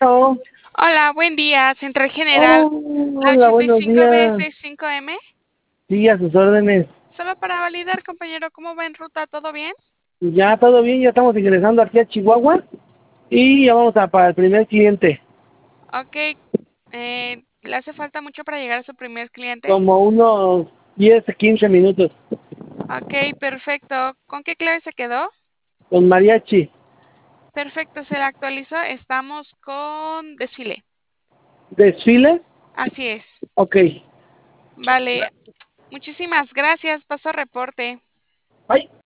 Bueno, Hola, buen día, Central General, la hola, buenos días. 85B65M. Sí, a sus órdenes. Solo para validar, compañero, ¿cómo va en ruta? ¿Todo bien? Ya todo bien, ya estamos ingresando aquí a Chihuahua y ya vamos a para el primer cliente. Ok, ¿le hace falta mucho para llegar a su primer cliente? Como unos 10, 15 minutos Ok, perfecto. ¿Con qué clave se quedó? con mariachi. Perfecto, se le actualizó. Estamos con desfile. ¿Desfile? Así es. Ok. Vale, muchísimas gracias. Paso reporte. Ay.